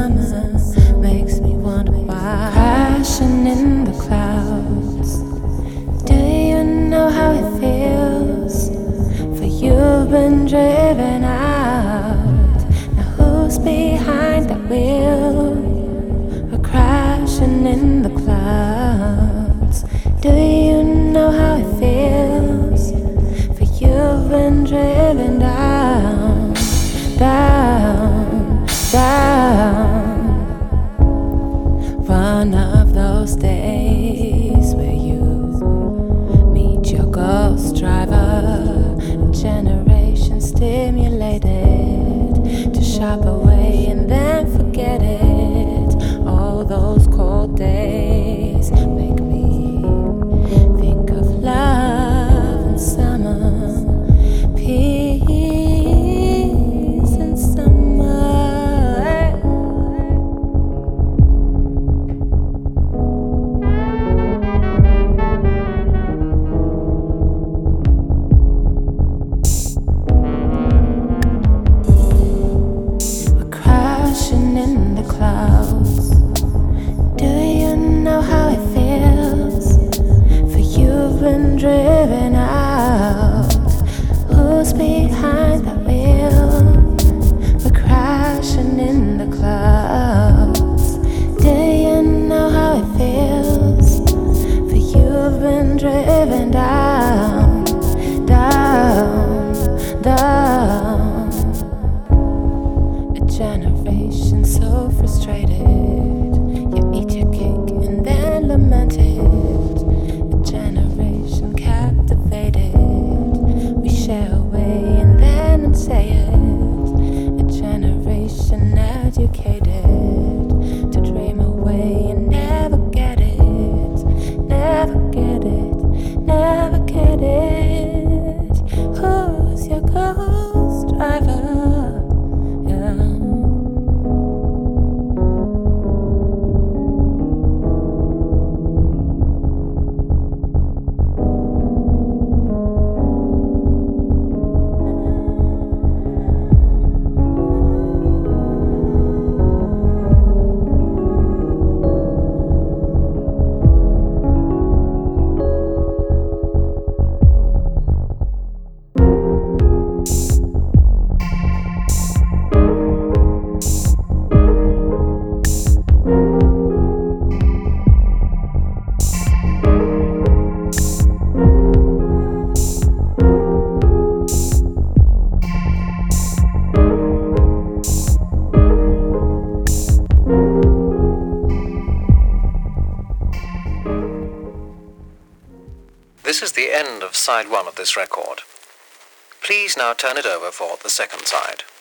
summer makes me wonder why. Crashing in the clouds. Do you know how it feels? For you've been driven out. Now who's behind that wheel? We're crashing in the clouds. Do you know how it feels? For you've been driven down, down, down. One of those days where you meet your ghost driver, a generation stimulated to shop away and then forget it. All those cold days make me think of love and summer, peace and summer. We're crashing in the clouds. Do you know how it feels? For you've been driven out. Who's behind that wheel? We're crashing in the clouds. Do you know how it feels? For you've been driven down, down, down. A generation so frustrated. You eat your cake and then lament it. A generation captivated. We share away and then say it. A generation educated to dream away and never get it. Never get it. Never get it. Who's your ghost driver? Yeah. This is the end of side one of this record. Please now turn it over for the second side.